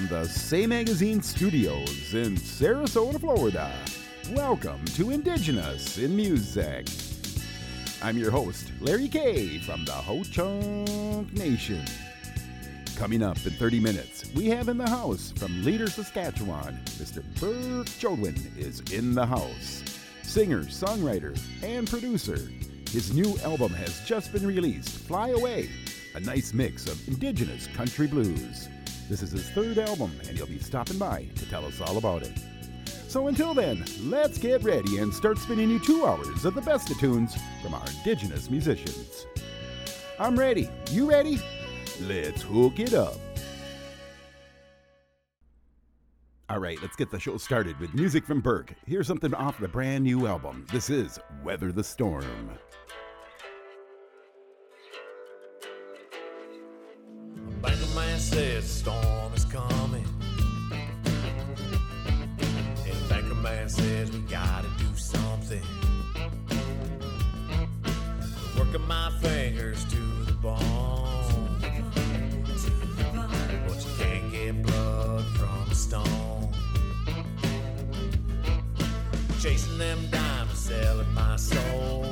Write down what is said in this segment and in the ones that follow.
the Say Magazine studios in Sarasota, Florida. Welcome to Indigenous in Music. I'm your host, Larry K. from the Ho-Chunk Nation. Coming up in 30 minutes, we have in the house from Leader, Saskatchewan, Mr. Burke Jodwin is in the house. Singer, songwriter, and producer. His new album has just been released, Fly Away, a nice mix of Indigenous country blues. This is his third album, and he'll be stopping by to tell us all about it. So until then, let's get ready and start spinning you 2 hours of the best of tunes from our Indigenous musicians. I'm ready. You ready? Let's hook it up. All right, let's get the show started with music from Burke. Here's something off the brand new album. This is Weather the Storm. A banker man says the storm is coming. And the banker man says we gotta do something. Working my fingers to the bone. But you can't get blood from a stone. Chasing them diamonds, selling my soul.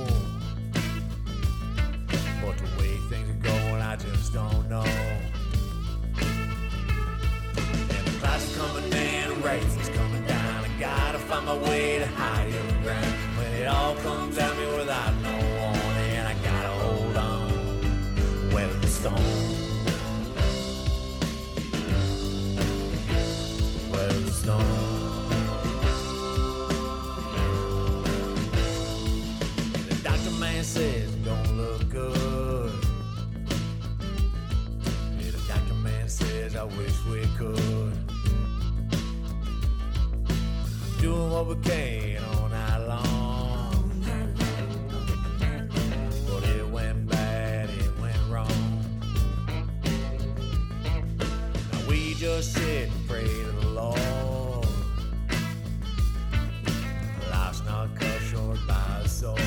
But the way things are going, I just don't know. And the clouds are coming in, the rain's coming down. I gotta find my way to higher ground. When it all comes at me without no warning, I gotta hold on, weather the storm. Weather the storm. Says it don't look good. Yeah, the doctor man says I wish we could. Doing what we can all night long. But it went bad, it went wrong. Now we just sit and pray to the Lord. Life's not cut short by the sword.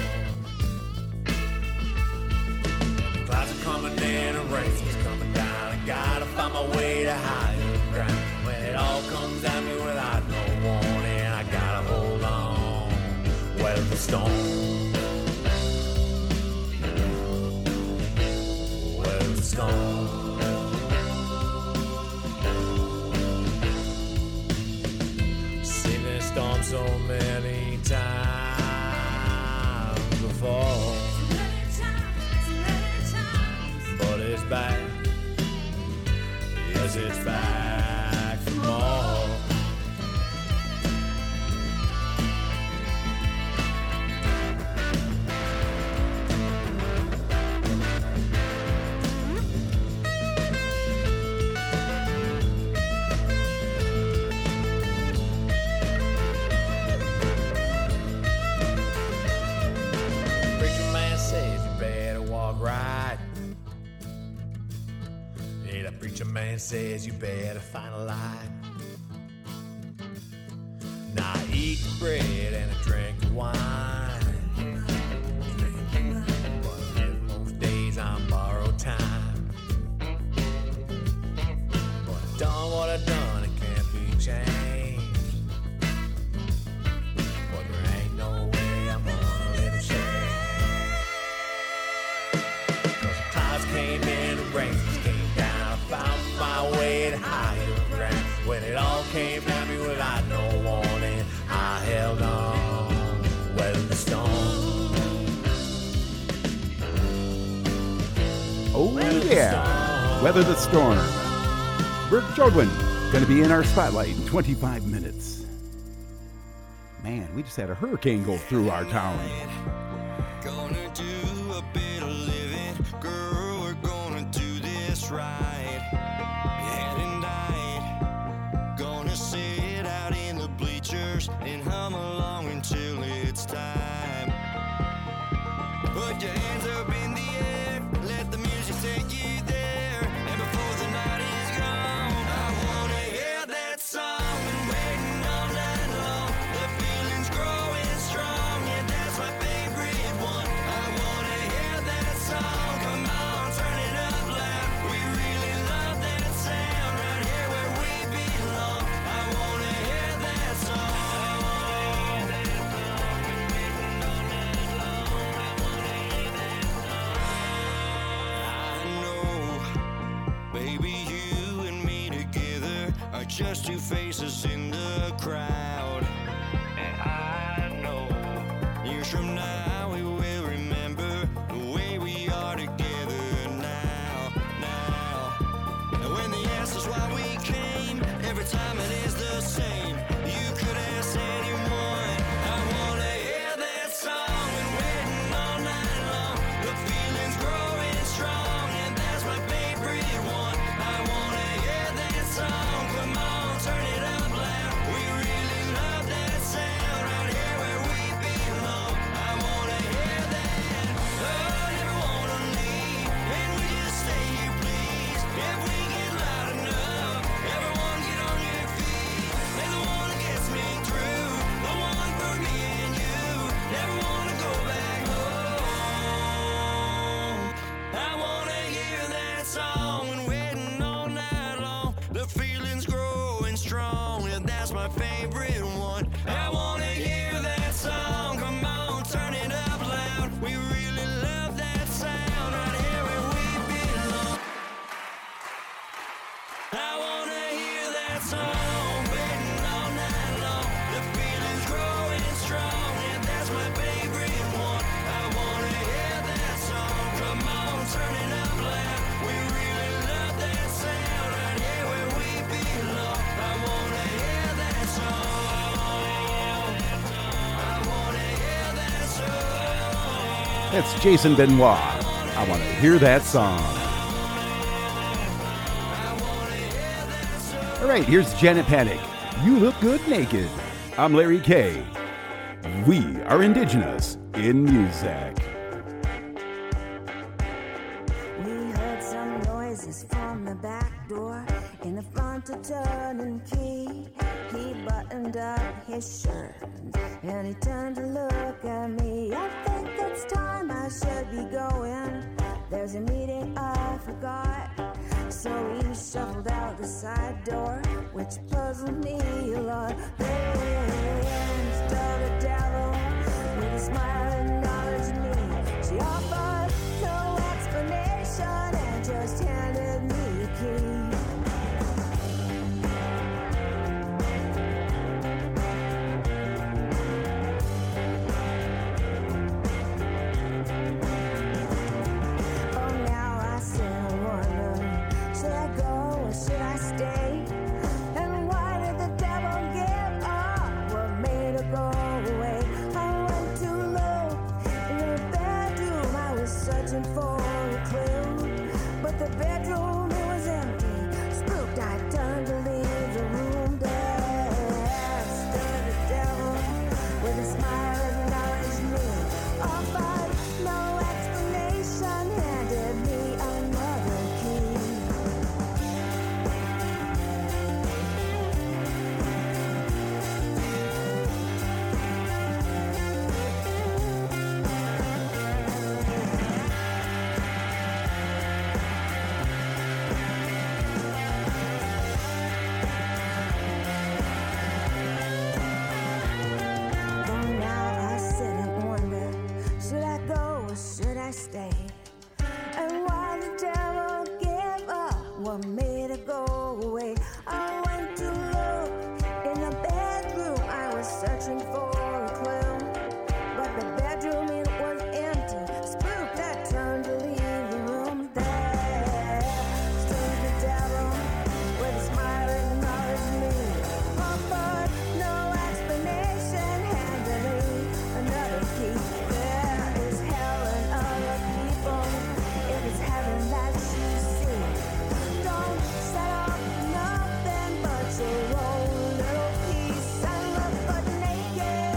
Clouds are coming in and rain's coming down. I gotta find my way to higher ground. When it all comes at me without no warning, I gotta hold on, weather the storm. Weather the storm. Seen this storm so many times before. But it's back, yes, it's back for more. Preacher man says you better walk right. Yeah, the preacher man says you better find a light. Now I eat the bread and I drink the wine. But most days I'm borrowed time. But I've done what I've done, it can't be changed. But there ain't no way I'm gonna let it change. 'Cause the clouds came in, the rain came down. Found my way to higher ground. When it all came at me without no warning, I held on, weathered the storm. Oh yeah, Weather the Storm. Burke Jodwin, gonna be in our spotlight in 25 minutes. Man, we just had a hurricane go through our town. Gonna do a bit of living, girl, we're gonna do this right. And hum along until it's time. Put your hands up in the air, let the music take you there. And before the night is gone, I wanna hear that song. Been waiting all night long, the feeling's growing strong. Yeah, that's my favorite one. I wanna hear that song. Come on, turn it up loud. We really love that sound right here where we belong. just two faces in the crowd. And I know years from now we will remember the way we are together now. And when they ask us why we came, every time it is the same. You could ask anyone. I wanna hear that song and waiting all night long. The feeling's growing strong and that's my favorite one. I wanna hear that song. Come on, turn it up loud. We really love that sound right here where we belong. I wanna hear that. Oh, never wanna leave. And we just stay here, please. If we get loud enough, everyone get on your feet. They're the one that gets me through. The one for me and you. Never wanna go back home. I wanna hear that song and waiting all night long. The feeling's growing strong and that's my favorite one. I wanna hear that song. Come on, turn it up loud. We really love that sound right here where we belong. I wanna hear that song, waiting all night long. The feeling's growing strong, and that's my favorite one. I wanna hear that song, come on, turn it up loud. We really love that sound right here where we belong. I wanna hear that song. I wanna hear that song. It's Jason Benoit. I want to hear that song. All right, here's Janet Panic. You look good naked. I'm Larry K. We are indigenous in music. We heard some noises from the back door. In the front a turning key. He buttoned up his shirt and he turned to look at me. I think it's time I should be going. There's a meeting I forgot. So he shuffled out the side door, which puzzled me a lot. Then stole the devil with a smile acknowledged me. She offered no explanation and just handed me a key. Oh, now I sit and wonder, should I go or should I stay? And why did the devil give up? What made her go away? I went to look in the bedroom. I was searching for a clue, but the bedroom, it was empty. Spooked, I turned to leave the room. There stood the devil with a smile acknowledged me. Offered no explanation, handed me another key. Oh, now I sit and wonder, should I go or should I stay? And why the devil gave up? What made it go away? I went to look in the bedroom. I was searching for a clue, but the bedroom, it was empty. Spooked, I turned to leave the room. There stood the devil with a smile acknowledged me. Offered no explanation, handed me another key. There is hell and other people. If it's heaven that you see, don't set up nothing but your own little piece. I look but naked.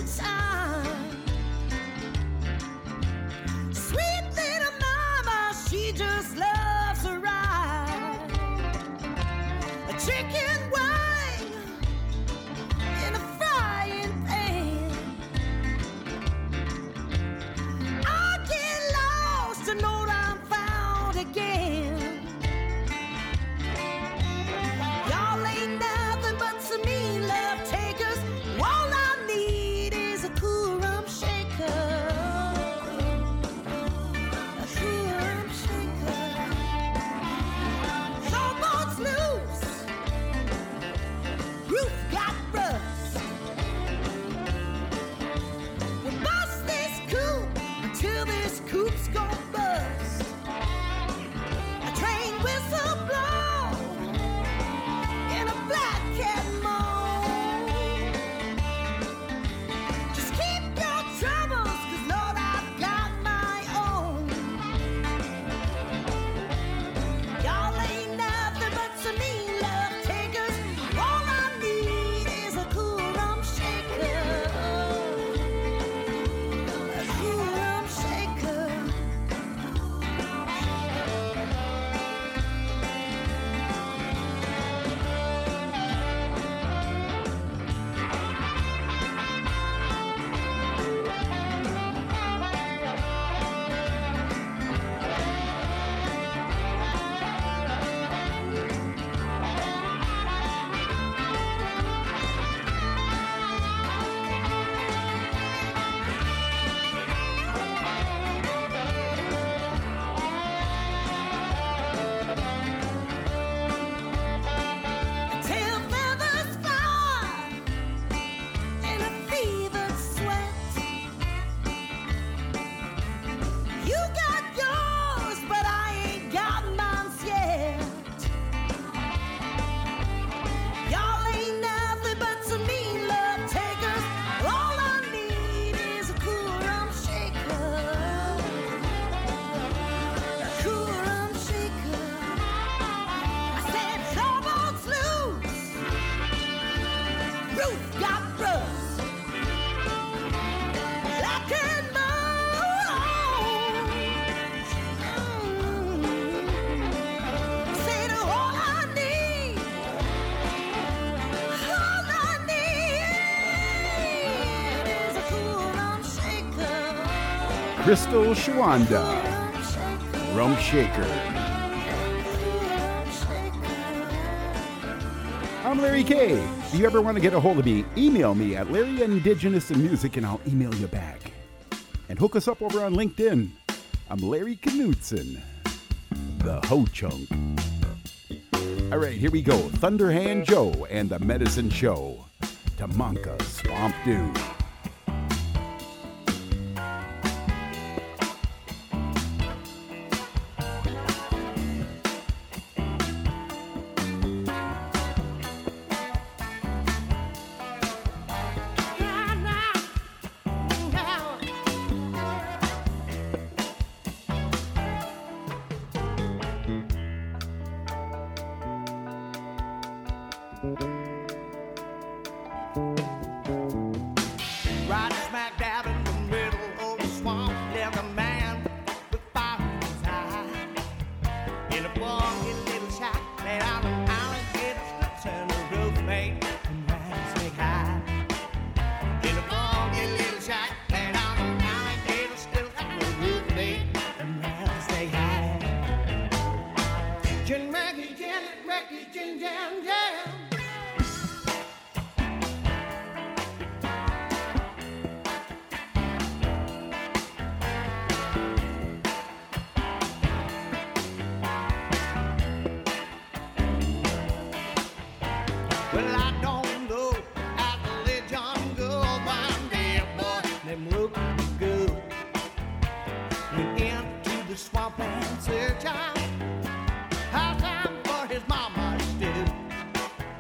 time. Sweet little mama, she just loves to ride a chicken wing in a frying pan. I get lost and know I'm found again. Y'all ain't nothing but some mean love takers. All I need is a cool rum shaker. A cool rum shaker. Showboat's loose. Roof got rust. We bust this coop until this coop's gon' bust. A train whistle blow in a black cat moan. Just keep your troubles, 'cause Lord, I've got my own. Y'all ain't nothing but some mean love takers. All I need is a cool rum shaker. A cool rum shaker. Till feathers fly in a fevered sweat. You got yours, but I ain't got mine yet. Y'all ain't nothing but some mean love takers. All I need is a cool rum shaker. A cool rum shaker. I said showboat's loose. Roof got rust. I can said all I need is a cool rum shaker. Crystal Shawanda, Rum shaker. Rum Shaker. Rum shaker. I'm Larry K. If you ever want to get a hold of me, email me at LarryIndigenousMusic and I'll email you back. And hook us up over on LinkedIn. I'm Larry Knutson, the Ho Chunk. All right, here we go. Thunderhand Joe and the Medicine Show. Tamanka Swamp Dude. Right smack dab in the middle of the swamp, lived a man with fire in his eye. In a boggy little shack, laid out an alligator slips and a roof made from rattlesnake hide. In a boggy little shack, laid out an alligator slips and a roof made from rattlesnake hide. Gin Reggie, gin jam jam. Well, I don't know how the legend goes. One day a boy named Looking Good went into the swamp and searched out how time for his mama stood.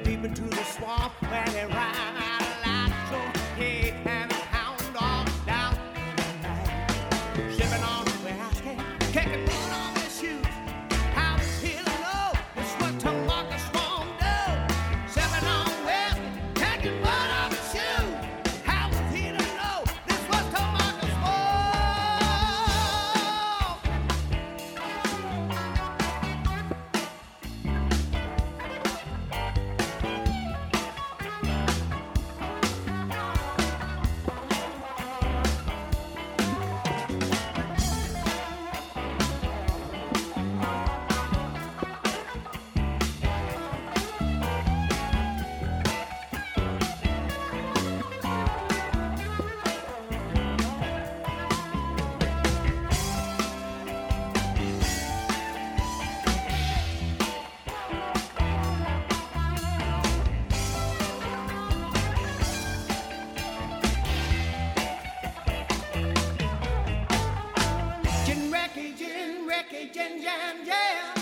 deep into the swamp where they ran out of light. So he and his hound dog down in the night, shipping on the basket, kicking blood on their shoes. How was he to know this was to Marcus Swan do? Shipping on whiskey, kicking blood on their shoes. How was he to know this was to Marcus Swan? Gin, Ricky, Gin, Jam, Jam.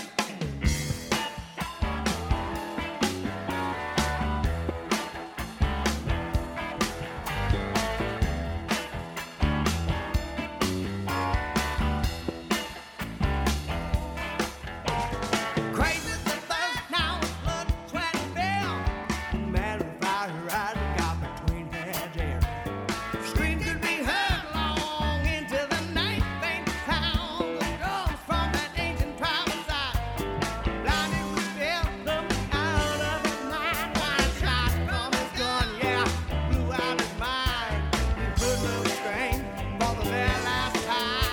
Crazy the thirst, now his blood, sweat, and bill. Man without a ride got between heads here. Screams could be heard long into the night. Faint sounds of drums from that ancient tribal side. Blinded with fear, looking out of his mind. One shot from his gun, yeah, blew out his mind. He couldn't restrain for the very last time.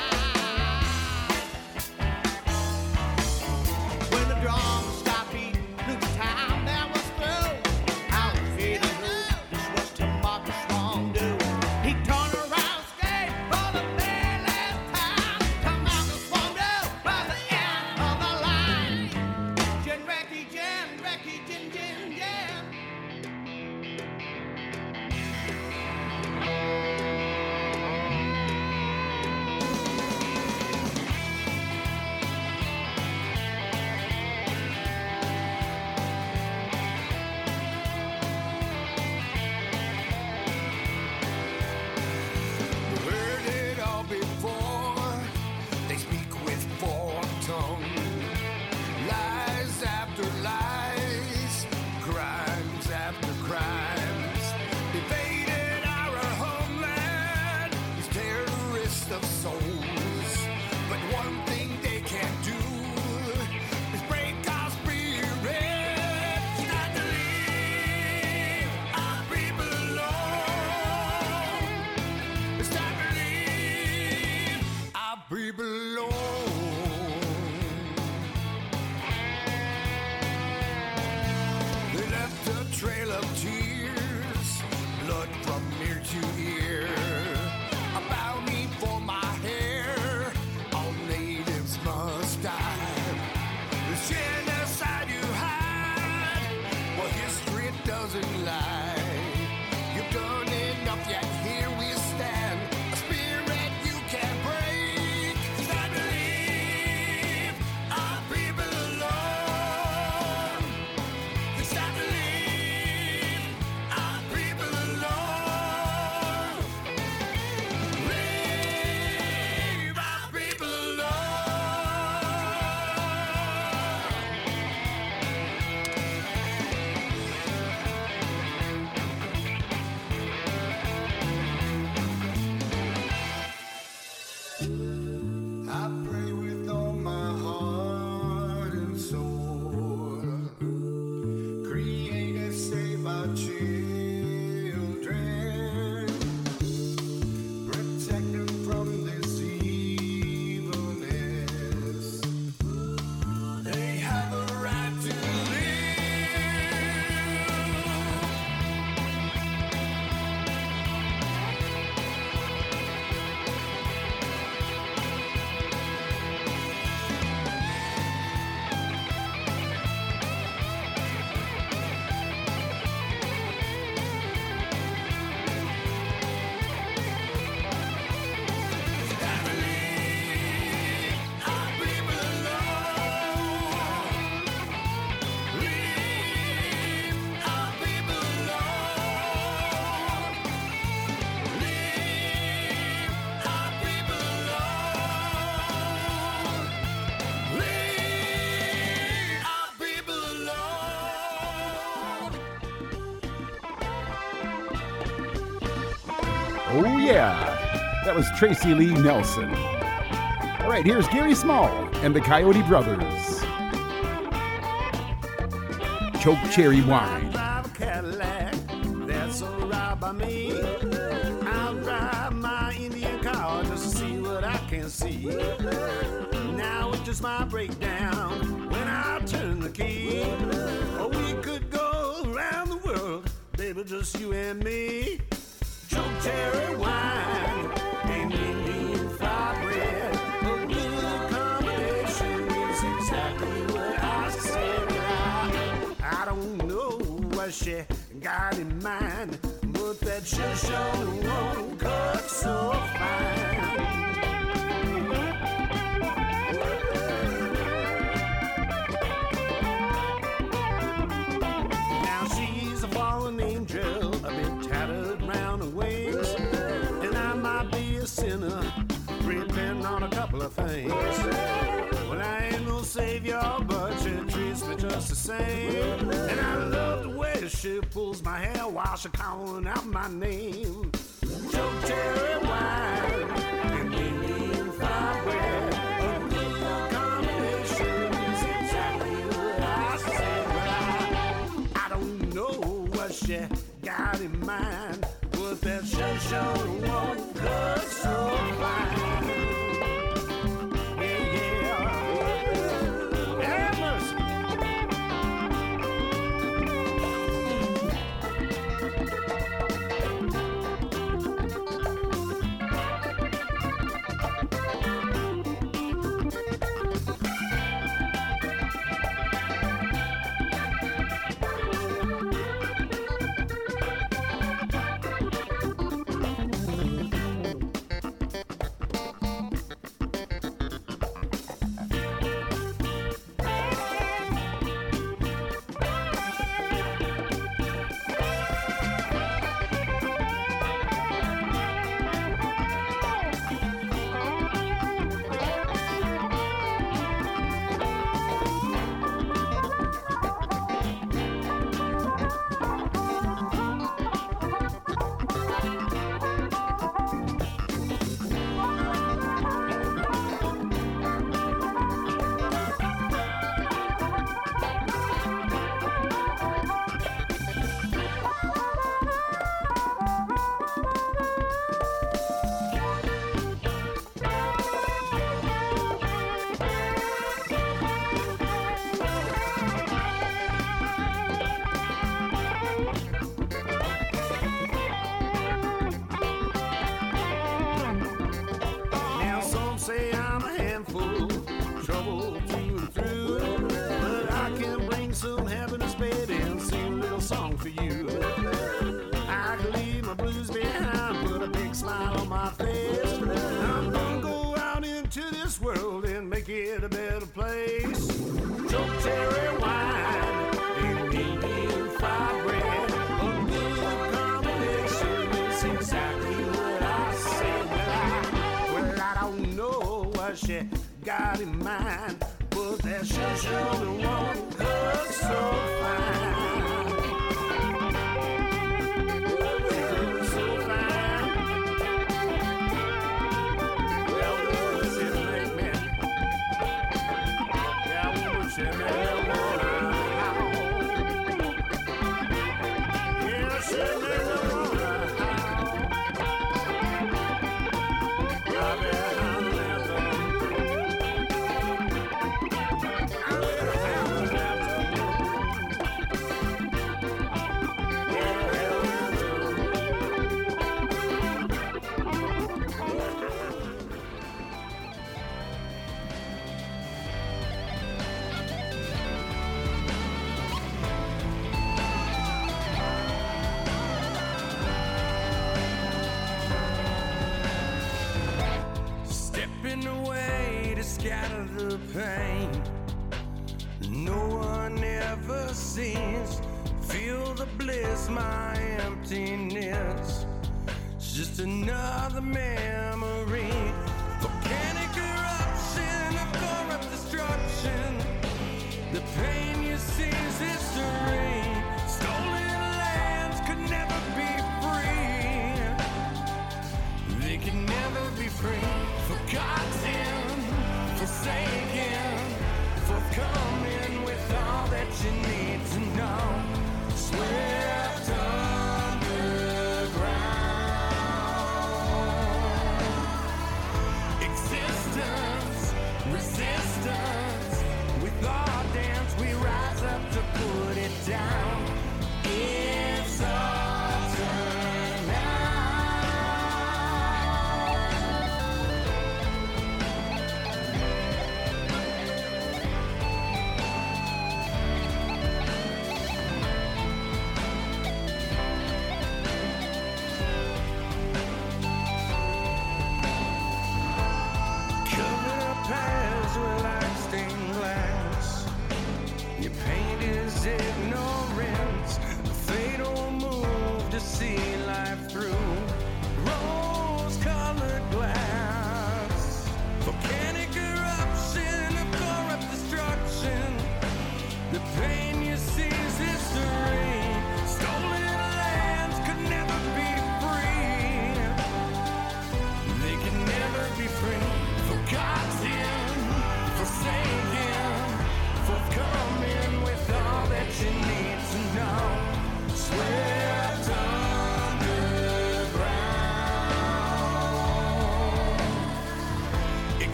When the drums stopped beating, Luke's time there was through. How was he to know this was to Marcus Swan do? He turned around, scared for the very last time. To Marcus Swan do by the end of the line. Gin, Ricky, Gin, Gin, Jam. Heard it all before. They speak with forked tongue. Lies after lies, crimes after crimes. Invaded our homeland, these terrorists of souls. But one thing they can't do is break our spirit. Not to leave our people alone. It's time to leave our people alone. They left a trail of tears, blood from ear to ear. A bounty for my hair, all natives must die. The genocide you hide, well, history doesn't lie. You've done enough, yet here we stand. A spirit you can't break. It's time to leave our people alone. It's time to leave our people alone. Leave our people alone. I pray with all my heart and soul. Creator, save our children. Protect them from this evilness. They have a right to live. Oh, yeah. That was Tracy Lee Nelson. All right, here's Gary Small and the Coyote Brothers. Choke Cherry Wine. Drive a Cadillac, that's alright by me. I'll drive my Indian car just to see what I can see. Now it's just my breakdown when I turn the key. Or we could go around the world, baby, just you and me. Choke cherry wine and Indian fried bread. A good combination is exactly what I said. I don't know what she got in mind, but that sure won't cut so fine. Now she's a fallen angel, a bit tattered round her wings, and I might be a sinner, repenting on a couple of things. Well, I ain't no savior, but she treats me just the same. And I love the way she pulls my hair while she calling out my name. Choke cherry wine and Indian fried bread. A good combination is exactly what I said. But I don't know what she got in mind, but that sure won't cut so fine. Say I'm a handful, trouble through and through, but I can bring some happiness, baby, and sing a little song for you. I can leave my blues behind, put a big smile on my face. I'm gonna go out into this world and make it a better place. Choke cherry wine and Indian fried bread, a good combination is exactly what I said. Well, I don't know what she got in mind, but that sure won't cut so fine. So fine. Well, does it make me? Yeah, won't she make me wanna howl? Yeah, she make me wanna howl. I bet I'm stepping away to scatter the pain. No one ever sees. Feel the bliss, my emptiness. It's just another memory. Volcanic eruption of corrupt destruction. The pain you see is history. Stolen lands could never be free.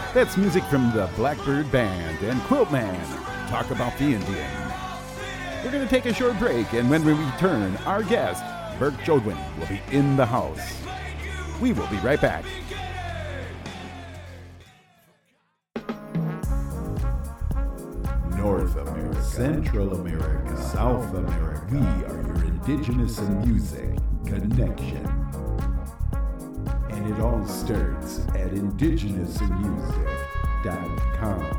That's music from the Blackbird Band and Quilt Man. Talk about the Indian. We're going to take a short break, and when we return, our guest, Burke Jodwin, will be in the house. We will be right back. North America, Central America, South America. We are your indigenous and music connection. And it all starts at indigenousandmusic.com.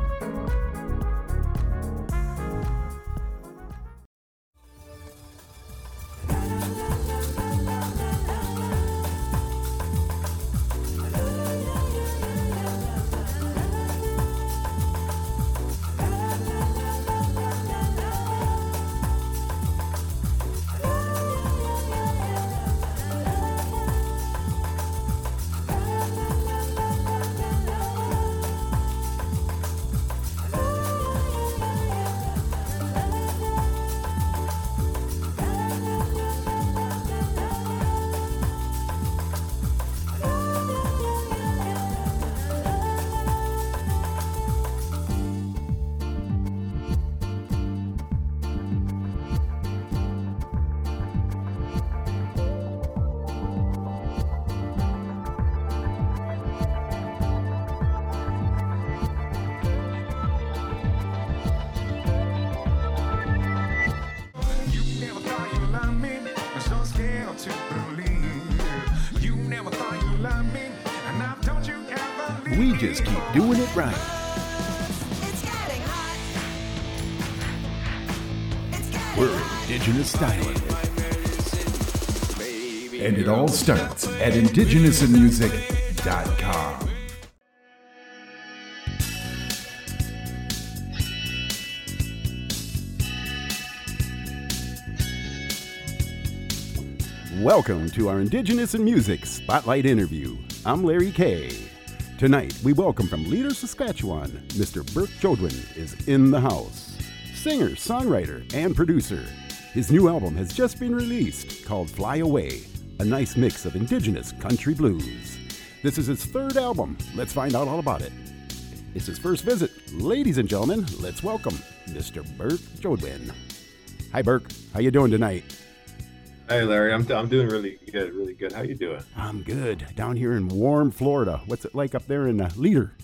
We just keep doing it right. We're indigenous styling. And it all starts at indigenousandmusic.com. Welcome to our Indigenous in Music Spotlight interview. I'm Larry Kay. Tonight, we welcome from Leader, Saskatchewan, Mr. Burke Jodwin is in the house. Singer, songwriter, and producer. His new album has just been released called Fly Away, a nice mix of Indigenous country blues. This is his third album. Let's find out all about it. It's his first visit. Ladies and gentlemen, let's welcome Mr. Burke Jodwin. Hi, Burke. How you doing tonight? Hey, Larry. I'm doing really good. How you doing? I'm good. Down here in warm Florida. What's it like up there in Leader?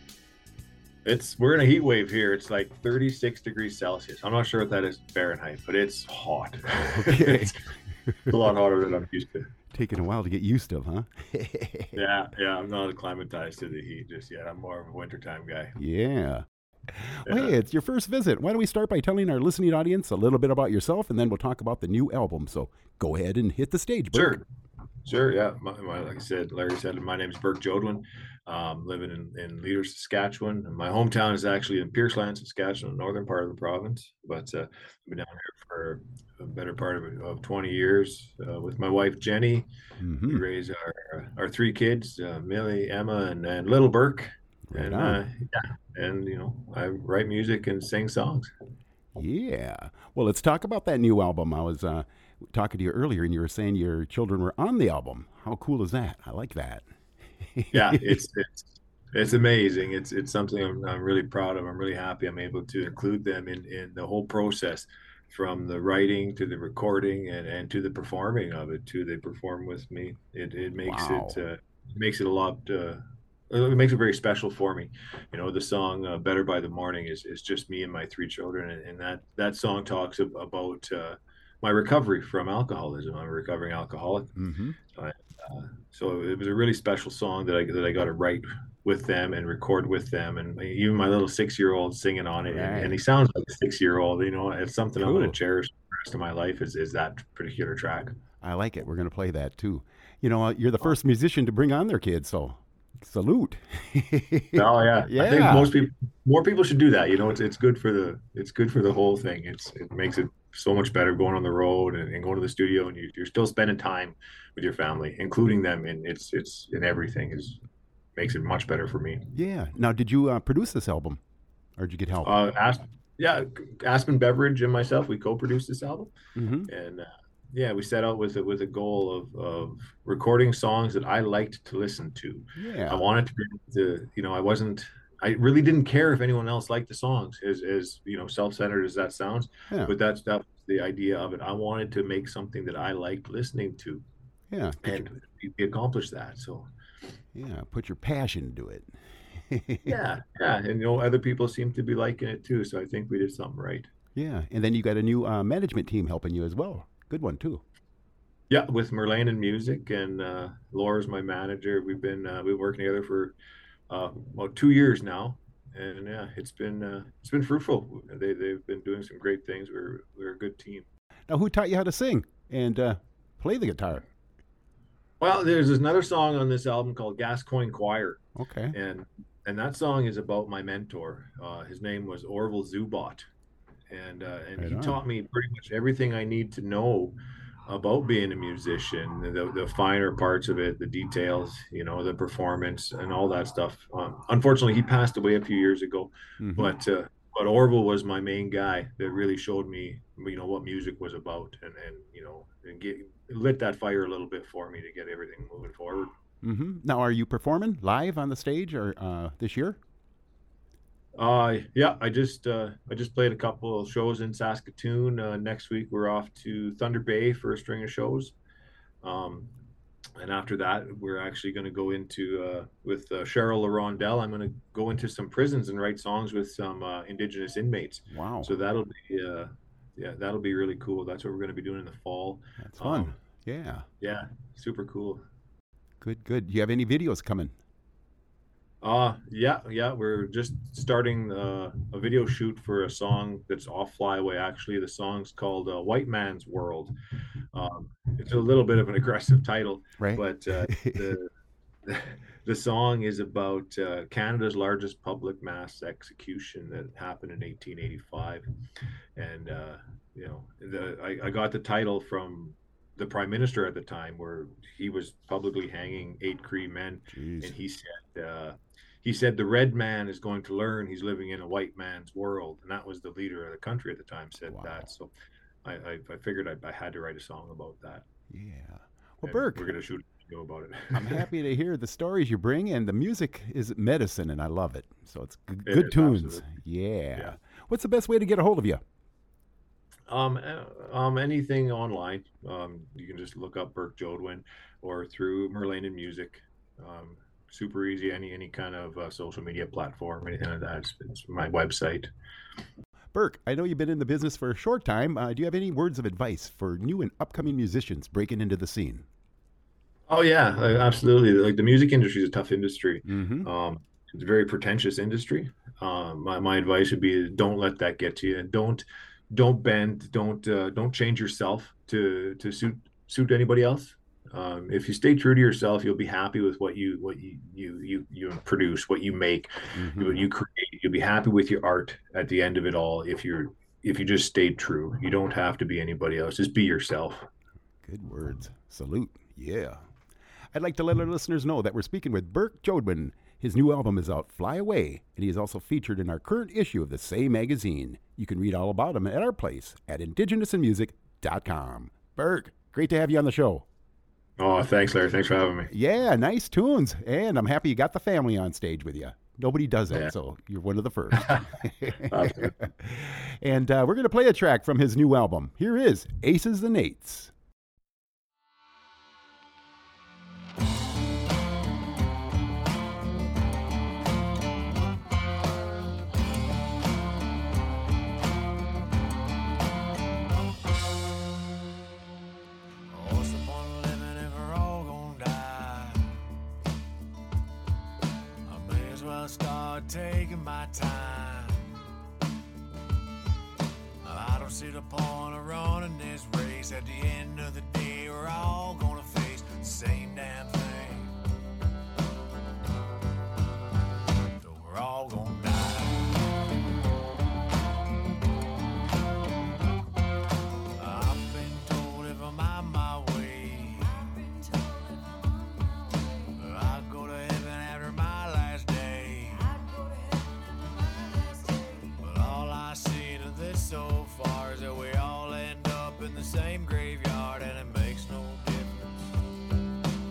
We're in a heat wave here. It's like 36 degrees Celsius. I'm not sure what that is Fahrenheit, but it's hot. Okay. It's a lot hotter than I'm used to. Taking a while to get used to, huh? Yeah. I'm not acclimatized to the heat just yet. I'm more of a wintertime guy. Yeah. Well, hey, it's your first visit. Why don't we start by telling our listening audience a little bit about yourself, and then we'll talk about the new album. So go ahead and hit the stage, Burke. Sure. Yeah. Like I said, Larry said, my name's Burke Jodwin. Living in Leader, Saskatchewan. And my hometown is actually in Pierceland, Saskatchewan, the northern part of the province. But I've been down here for a better part of 20 years with my wife, Jenny. Mm-hmm. We raise our three kids, Millie, Emma, and little Burke. Right and I write music and sing songs. Yeah. Well, let's talk about that new album. I was talking to you earlier, and you were saying your children were on the album. How cool is that? I like that. Yeah, it's amazing. It's something I'm really proud of. I'm really happy I'm able to include them in the whole process, from the writing to the recording and to the performing of it too. They perform with me. It makes it a lot. It makes it very special for me. The song Better by the Morning is just me and my three children. And that song talks about my recovery from alcoholism. I'm a recovering alcoholic. Mm-hmm. So it was a really special song that I got to write with them and record with them. And even my little 6-year-old singing on it. Right. And he sounds like a 6-year-old. It's something I'm going to cherish the rest of my life is that particular track. I like it. We're going to play that too. You're the first musician to bring on their kids, so salute. Oh yeah. I think more people should do that. It's good for the whole thing. It makes it so much better going on the road and going to the studio, and you're still spending time with your family, including them, and it's in everything makes it much better for me. Yeah. Now, did you produce this album, or did you get help? Aspen Beverage and myself, we co-produced this album. Mm-hmm. And we set out with a goal of recording songs that I liked to listen to. Yeah. I wanted to be able to, I wasn't I really didn't care if anyone else liked the songs, as you know, self-centered as that sounds. Yeah. But that was the idea of it. I wanted to make something that I liked listening to, Yeah. and we accomplished that. So Yeah. Put your passion into it. yeah, and you know, other people seem to be liking it too. So I think we did something right. Yeah. And then you got a new management team helping you as well. Good one too. Yeah, with Merlane and Music, and Laura's my manager. We've been working together for about 2 years now, and yeah, it's been fruitful. They've been doing some great things. We're a good team. Now, who taught you how to sing and play the guitar? Well, there's another song on this album called Gascoigne Choir, Okay. and that song is about my mentor. His name was Orville Zubot, and Right he on. taught me pretty much everything I need to know about being a musician, the finer parts of it, the details, you know, the performance and all that stuff. Unfortunately, he passed away a few years ago, Mhm. but Orville was my main guy that really showed me, you know, what music was about, and you know, and lit that fire a little bit for me to get everything moving forward. Now, are you performing live on the stage or this year? Yeah, I just played a couple of shows in Saskatoon. Next week we're off to Thunder Bay for a string of shows. And after that, we're actually going to go into with Cheryl LaRondelle. I'm going to go into some prisons and write songs with some Indigenous inmates. Wow. So that'll be really cool. That's what we're going to be doing in the fall. That's fun. Yeah. Yeah, super cool. Good. Do you have any videos coming? Yeah, we're just starting a video shoot for a song that's off Flyaway. Actually, the song's called White Man's World. It's a little bit of an aggressive title, Right. but the song is about Canada's largest public mass execution that happened in 1885, and you know, I got the title from the Prime Minister at the time, where he was publicly hanging 8 Cree men. Jeez. And he said the red man is going to learn he's living in a white man's world, and that was the leader of the country at the time said Wow. that. So I figured I had to write a song about that. Yeah. Well, And Burke, we're gonna shoot a video about it. I'm happy to hear the stories you bring, and the music is medicine, and I love it. So it's It good is, tunes. absolutely. Yeah. Yeah. What's the best way to get a hold of you? Anything online. You can just look up Burke Jodwin or through Merlane and Music. Super easy. Any kind of social media platform, anything like that. It's my website. Burke, I know you've been in the business for a short time. Do you have any words of advice for new and upcoming musicians breaking into the scene? Oh yeah, absolutely. Like, the music industry is a tough industry. Mm-hmm. It's a very pretentious industry. My advice would be, don't let that get to you. Don't bend. Don't change yourself to suit anybody else. If you stay true to yourself, you'll be happy with what you produce, what you make, Mm-hmm. what you create. You'll be happy with your art at the end of it all. If you just stay true, you don't have to be anybody else. Just be yourself. Good words. Salute. Yeah. I'd like to let our listeners know that we're speaking with Burke Jodwin. His new album is out, Fly Away, and he is also featured in our current issue of the same magazine. You can read all about him at our place at indigenousinmusic.com. Burke, great to have you on the show. Oh, thanks, Larry. Thanks for having me. Yeah, nice tunes. And I'm happy you got the family on stage with you. Nobody does that, Yeah. so you're one of the first. Absolutely. And we're going to play a track from his new album. Here is Aces and Eights. Once upon a living, if we're all gonna die, I may as well start taking my time. I don't see the point of running this race. At the end of the day, we're all gonna face the same damn thing. So we're all gonna die. I've been told if I'm on my way, I'll go to heaven after my last day. But all I see of this so far is that we all end up in the same graveyard, and it makes no difference.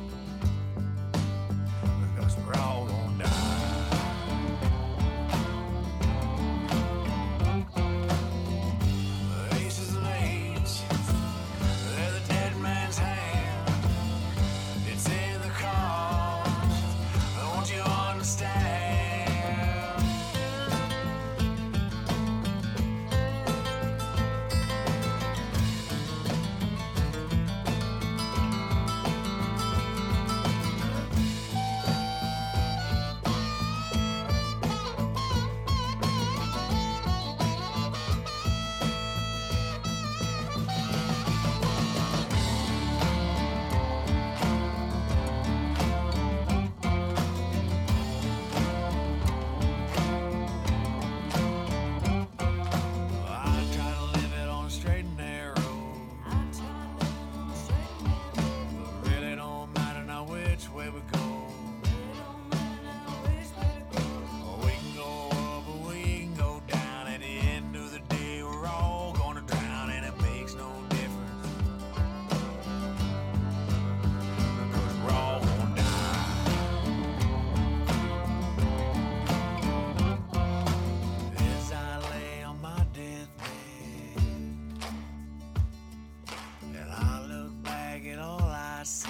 say.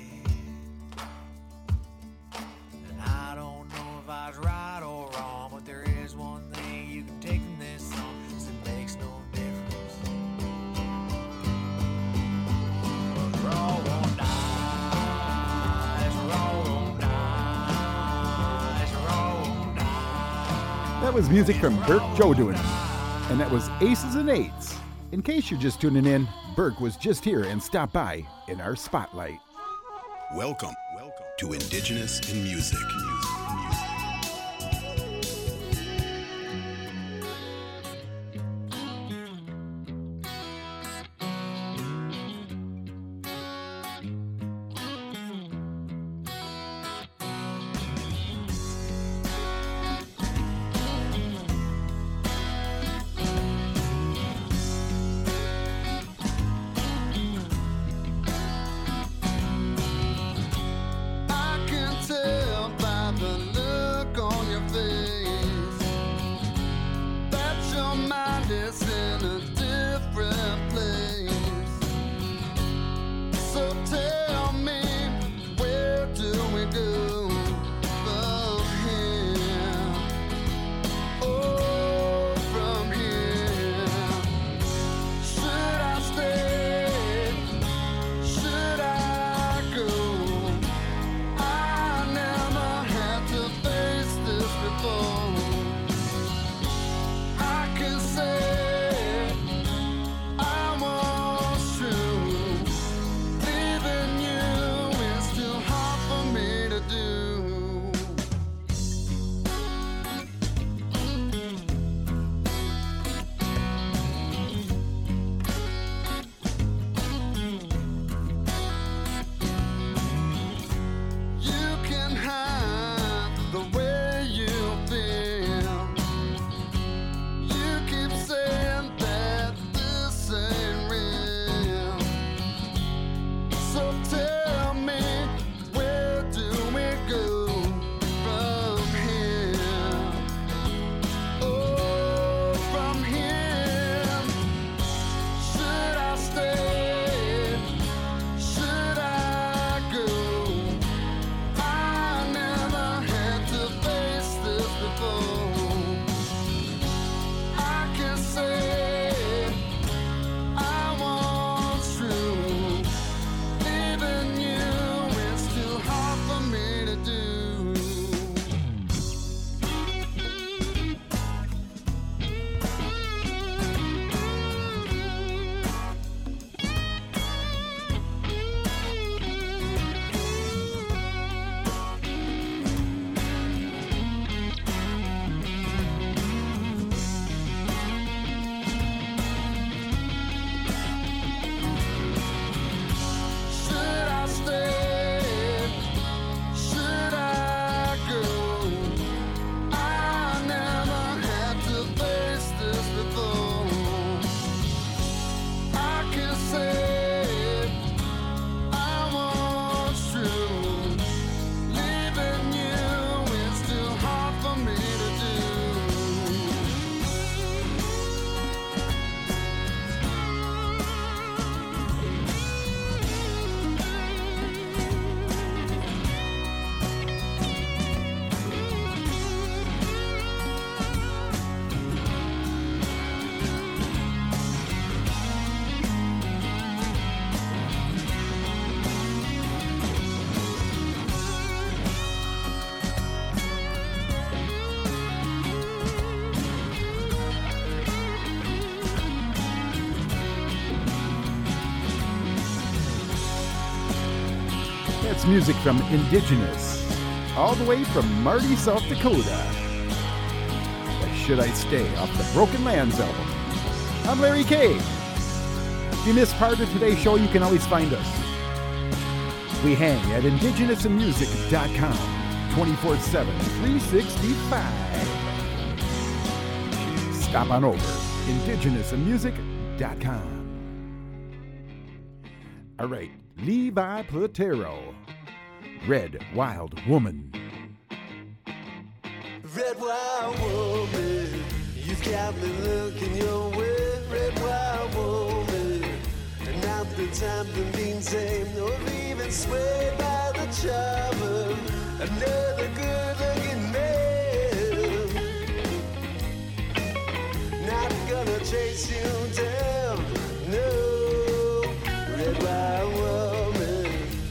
And I don't know if I was right or wrong, but there is one thing you can take from this song, is it makes no difference. We're all gonna die, we're all gonna die, we're all gonna die. That was music from Burke Jodoin, and that was Aces and Eights. In case you're just tuning in, Burke was just here and stopped by in our spotlight. Welcome to Indigenous in Music. I can tell by the look on your face that your mind is in a different place. So tell me, where do we go from here? Oh, from here. Should I stay? Should I go? I never had to face this before. I can say I was true. Leaving you is too hard for me to do. You can hide the way you feel. You keep saying that this ain't real. So tell me, where do we go from here? Oh, from here. Should I stay? Should I go? I never had to face this before. I can say I was true. Leaving you is too hard for me to do. Should I stay? Should I go? I never had to face this before. I can say I was true. Leaving you is too hard for me to do. That's music from Indigenous, all the way from Marty, South Dakota. That Should I Stay off the Broken Lands album. I'm Larry K. If you missed part of today's show, you can always find us. We hang at indigenousinmusic.com 24/7, 365. Stop on over, indigenousinmusic.com. All right, Levi Platero, Red Wild Woman. Red wild woman, you've got me looking your way. Red wild woman, and now the time than being tamed or even swayed by the charm of another good-looking man. Not gonna chase you down, no, red wine woman.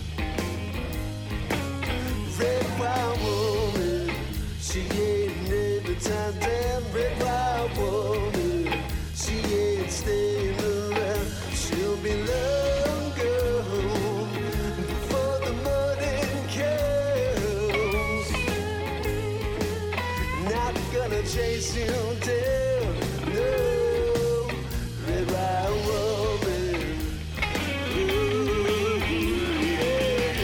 Red wine woman, she ain't every time damn red wine woman. She ain't staying around, she'll be long gone before the morning comes. Not gonna chase you down, no, red wine woman. Ooh, yeah.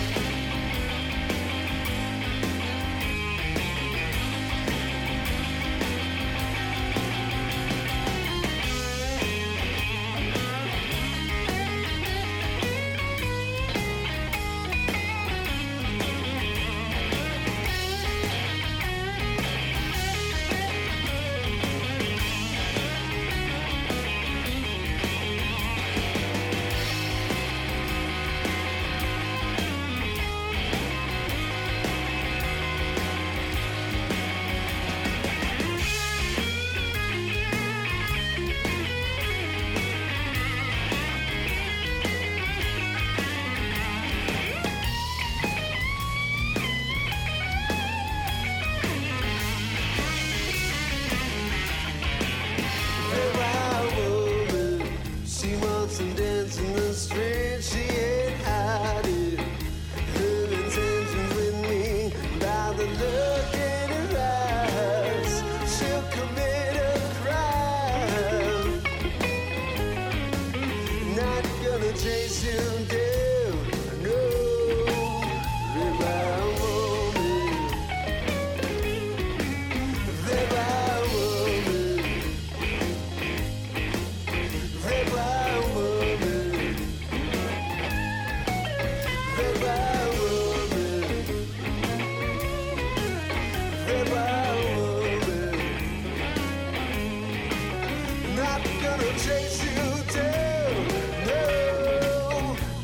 Red wine woman, she wants to dance in the street. She ain't hiding her intentions with me by the look in her eyes. She'll commit a crime. Not gonna chase you down, no, red wine woman. Red wine woman. Red wine woman. Red wine woman. Red wine woman. Not gonna chase you down, no,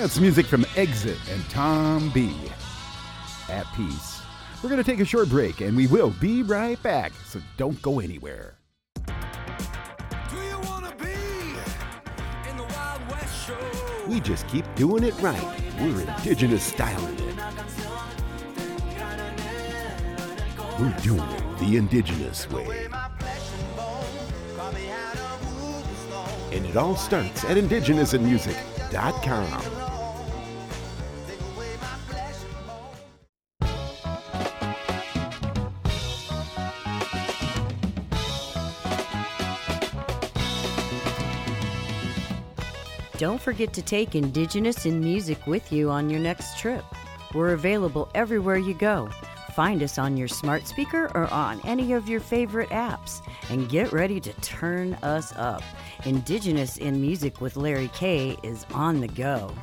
That's music from Exit and Tom B. At peace. We're going to take a short break, and we will be right back, so don't go anywhere. Do you wanna be in the Wild West show? We just keep doing it right. We're indigenous styling it. We're doing it the indigenous way. And it all starts at indigenousinmusic.com. Don't forget to take Indigenous in Music with you on your next trip. We're available everywhere you go. Find us on your smart speaker or on any of your favorite apps. And get ready to turn us up. Indigenous in Music with Larry K is on the go.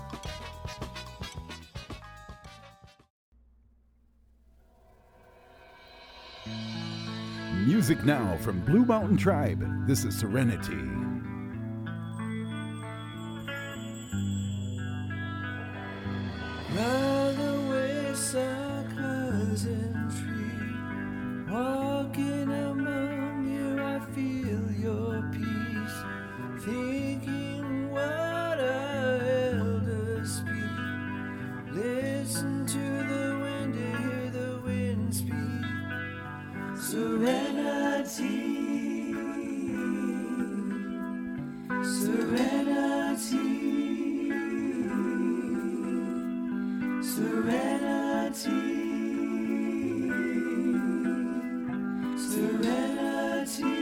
Music now from Blue Mountain Tribe. This is Serenity. By the wayside cousin tree, walking among you, I feel your peace. Thinking what our elders speak. Listen to the wind to hear the wind speak. Serenity, serenity. Serenity, serenity.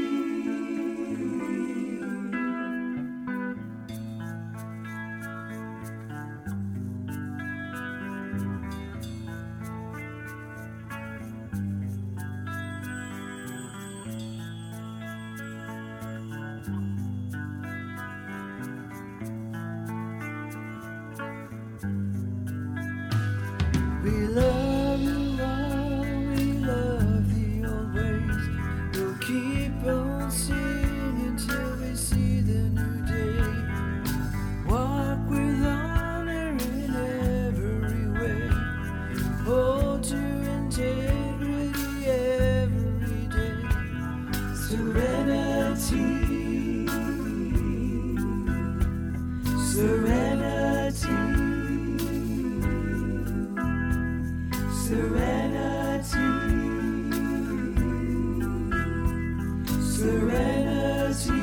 We love you all, we love the old ways. We'll keep on singing till we see the new day. Walk with honor in every way. Hold to integrity every day. Serenity, serenity. Serenity, serenity.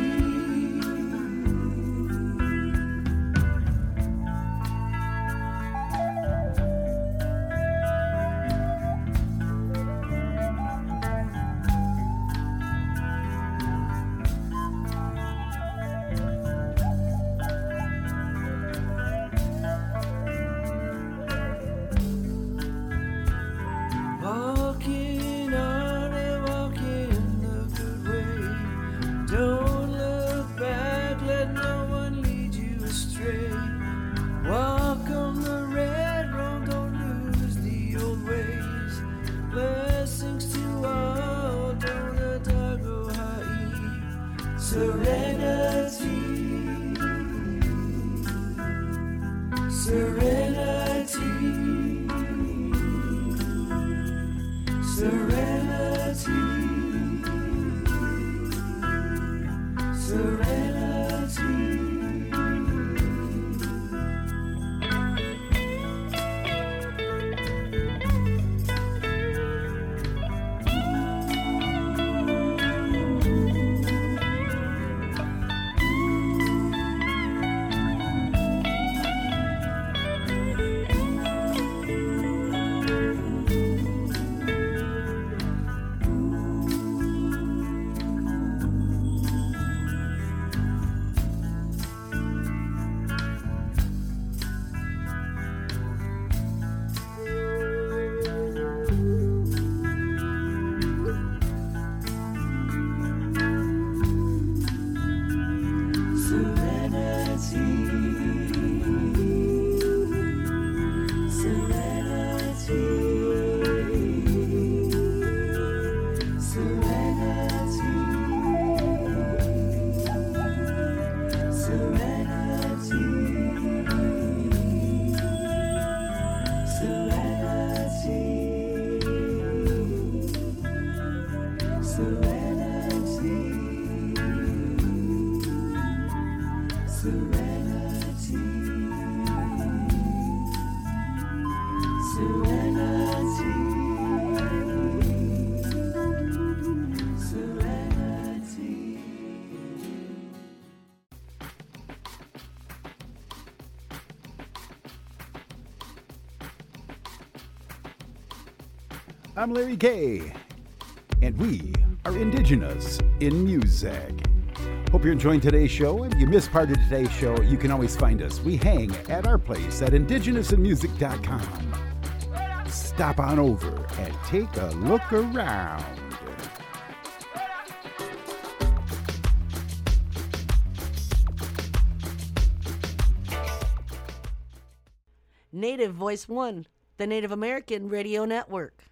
Walking on and walking the good way. Don't look back, let no one lead you astray. Walk on the red road, don't lose the old ways. Blessings to all, don't let dark go high. Serenity, serenity. Serenity, serenity. I'm Larry K, and we are Indigenous in Music. Hope you're enjoying today's show. If you missed part of today's show, you can always find us. We hang at our place at indigenousinmusic.com. Stop on over and take a look around. Native Voice One, the Native American Radio Network.